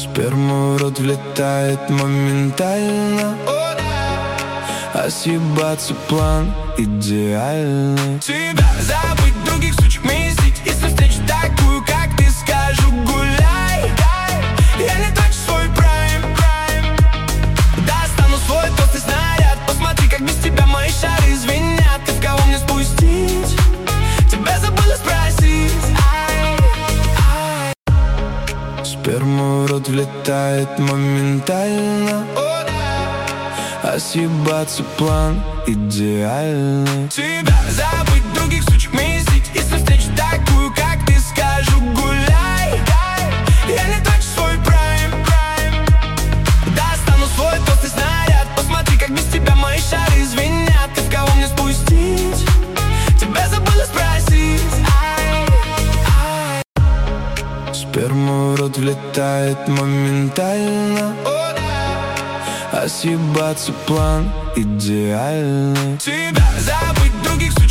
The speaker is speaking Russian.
Сперма в рот влетает моментально, а съебаться план идеальный. Тебя забыть, других сучих мыслей. Если встречу такую, как ты, скажу гуляй. Я не трачу свой прайм. Достану свой толстый снаряд. Посмотри, как без тебя мои шары звенят. Ты в кого мне спустить? Тебя забыла спросить. Сперма в рот влетает моментально, а съебаться план идеальный. Тебя забыть, других сучих мыслей. Если встречу такую, как ты, скажу гуляй. Я не трачу свой прайм. Достану свой толстый снаряд. Посмотри, как без тебя мои шары звенят. Ты в кого мне спустить? Тебя забыла спросить. Сперма в рот влетает моментально, а съебаться план идеальный. Тебя забыть, других